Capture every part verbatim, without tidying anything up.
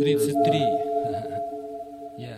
тридцать три. Я.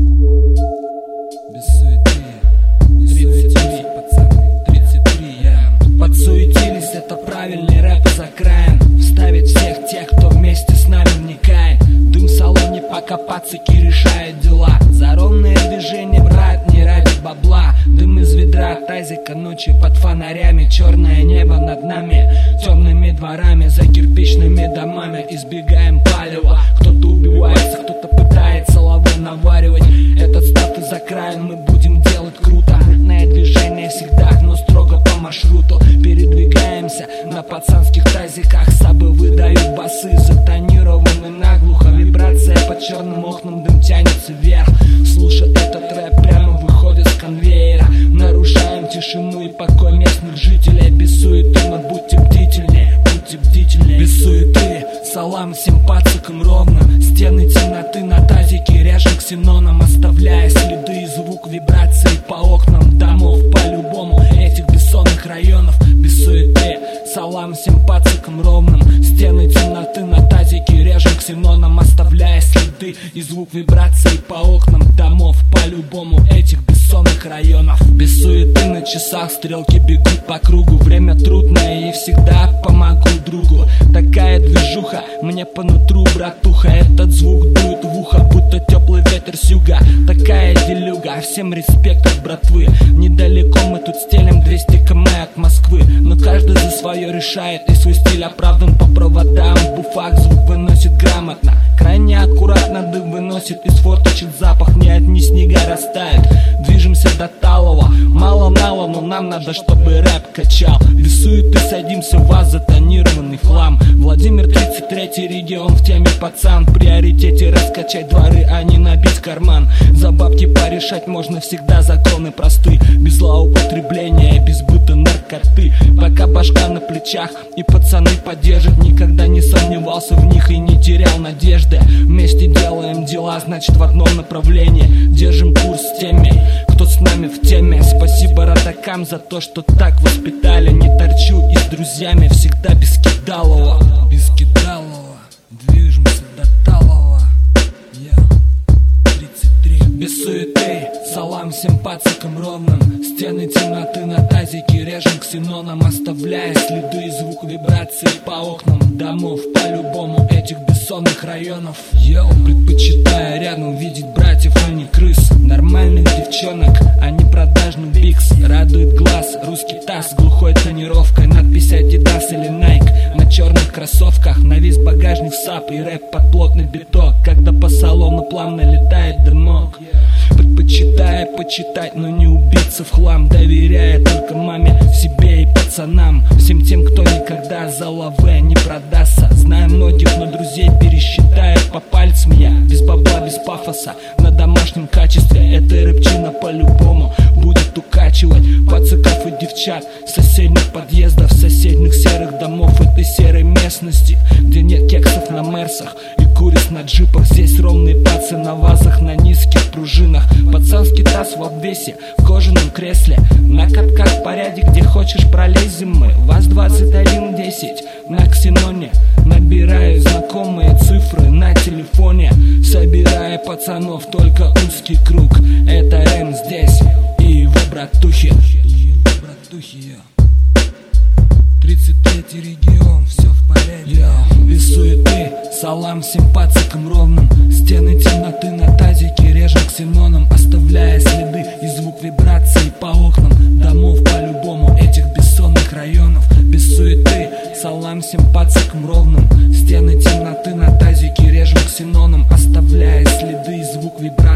Без суеты. тридцать три, пацаны. тридцать три, я. Подсуетились, это правильный рэп за краем. Вставить всех тех, кто вместе с нами вникает. Дым в салоне, пока пацаки решают дела. За ровное движение, брат, не ради бабла. Дым из ведра, тазика, ночи под фонарями. Черное небо над нами, темными дворами. За кирпичными домами избегаем палева. Кто-то убивается, кто-то пытается лаву наваривать. Этот став из-за края мы будем делать круто. Крупное движение всегда, но строго по маршруту. Передвигаемся на пацанских тазиках. Сабы выдают басы, затонированы наглухо. Вибрация под черным окном, дым тянется вверх. Слушай, этот рэп прямо выходит с конвейера. Нарушаем тишину и покой местных жителей. Без суеты, но будьте бдительнее, будьте бдительнее. Без суеты, салам всем пацакам ровно. Стены темноты на тазике режем ксеноном, оставляя следы и звук вибраций по окнам домов. По-любому этих бессонных районов. Без суеты, салам всем пацакам ровным. Стены темноты на тазике режем ксеноном, оставляя следы и звук вибраций по окнам домов. По-любому этих бессонных районов. Без суеты на часах стрелки бегут по кругу. Время трудное и всегда помогу другу. Такая движуха мне по нутру, братуха. Этот звук дует в ухо, будто теплый ветер с юга. Такая делюга, всем респект от братвы. Недалеко мы тут стелим двести километров от Москвы. Но каждый за свое решает, и свой стиль оправдан по проводам. В буфах звук выносит грамотно, крайне аккуратно дым выносит из форточек запах. Ни одни снега растают, движемся до талого. Мало-мало, но нам надо, чтобы рэп качал. Без суеты садимся в ваз, затонированный хлам. Владимир, тридцать третий регион, в теме пацан. В приоритете раскачать дворы, а не набить карман. За бабки порешать можно всегда, законы просты. Без злоупотребления, без быта наркоты. Пока башка на плечах и пацаны поддержат. Никогда не сомневался в них и не терял надежды. Вместе делаем дела, значит в одном направлении. Держим курс с теми, кто с нами в теме. Спасибо родакам за то, что так воспитали. Не торчу и с друзьями всегда без кидалова. Без кидалова, движемся до талого. Я тридцать три. Без суеты, салам всем пацакам ровным. Стены темноты на тазике режем ксеноном, оставляя следы и звук вибраций по окнам домов. По-любому этих бессонных районов. Йоу, предпочитаю рядом видеть братьев, а не крыс. Нормальных девчонок, а не продажных бикс. Радует глаз русский таз с глухой тонировкой. Надпись Adidas или Nike на черных кроссовках. На весь багажник сап и рэп под плотный биток. Когда по салону плавно летает дымок. Предпочитая почитать, но не убиться в хлам. Доверяя только маме, себе и пацанам. Всем тем, кто никогда за лаве не продастся. Знаю многих, но друзей пересчитаю по пальцам я. Без бабла, без пафоса, на домашнем качестве. Эта рэпчина по-любому будет укачивать пацаков и девчат с соседних подъездов, соседних серых домов этой серой местности, где нет кексов на мерсах и куриц на джипах. Здесь ровные пацы на вазах, на низких пружинах. Пацанский таз в обвесе, в кожаном кресле. На катках порядок, где хочешь пролезем мы. ВАЗ двадцать один десять на ксеноне. Набираю знакомые цифры на телефоне. Собирая пацанов, только узкий круг. Это Рэм здесь и его братухи. тридцать третий регион, все в порядке. Yeah. Без суеты, салам всем пацакам ровным. Стены темноты на тазике режем ксеноном, оставляя следы и звук вибраций по окнам домов. По-любому этих бессонных районов. Без суеты, салам всем пацакам ровным. Стены темноты на тазике режем ксеноном, оставляя следы и звук вибраций